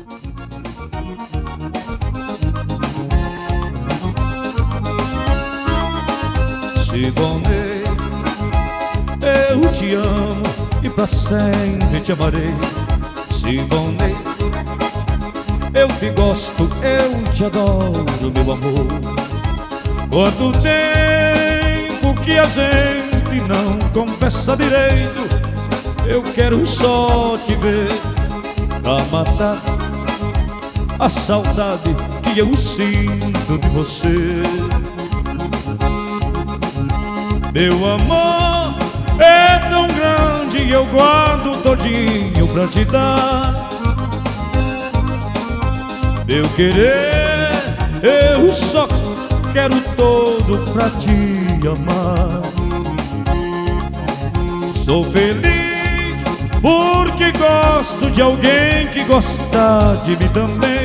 Simone, eu te amo e pra sempre te amarei. Simone, eu te gosto, eu te adoro, meu amor. Quanto tempo que a gente não conversa direito, eu quero só te ver pra matar a saudade que eu sinto de você. Meu amor é tão grande e eu guardo todinho pra te dar. Meu querer, eu só quero todo pra te amar. Sou feliz porque gosto de alguém que gosta de mim também.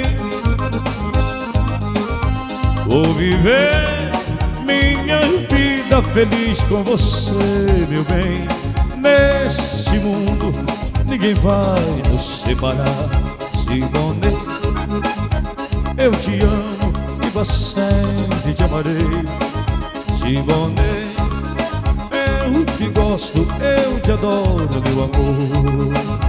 Vou viver minha vida feliz com você, meu bem. Nesse mundo ninguém vai nos separar. Simone, eu te amo e pra sempre te amarei. Simone, eu te gosto, eu te adoro, meu amor.